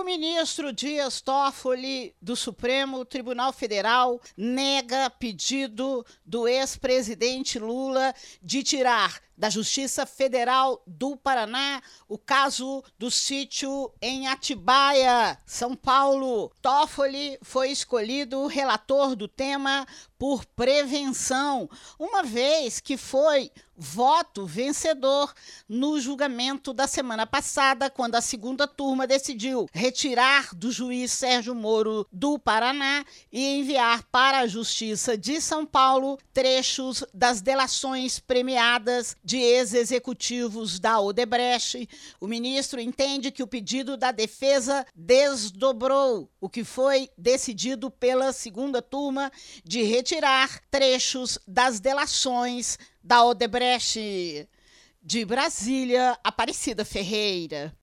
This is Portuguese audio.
ministro Dias Toffoli, do Supremo Tribunal Federal, nega pedido do ex-presidente Lula de tirar da Justiça Federal do Paraná o caso do sítio em Atibaia, São Paulo. Toffoli foi escolhido relator do tema por prevenção, uma vez que foi voto vencedor no julgamento da semana passada, quando a segunda turma decidiu retirar do juiz Sérgio Moro do Paraná e enviar para a Justiça de São Paulo trechos das delações premiadas de ex-executivos da Odebrecht. O ministro entende que o pedido da defesa desdobrou o que foi decidido pela segunda turma de retirar trechos das delações da Odebrecht. De Brasília, Aparecida Ferreira.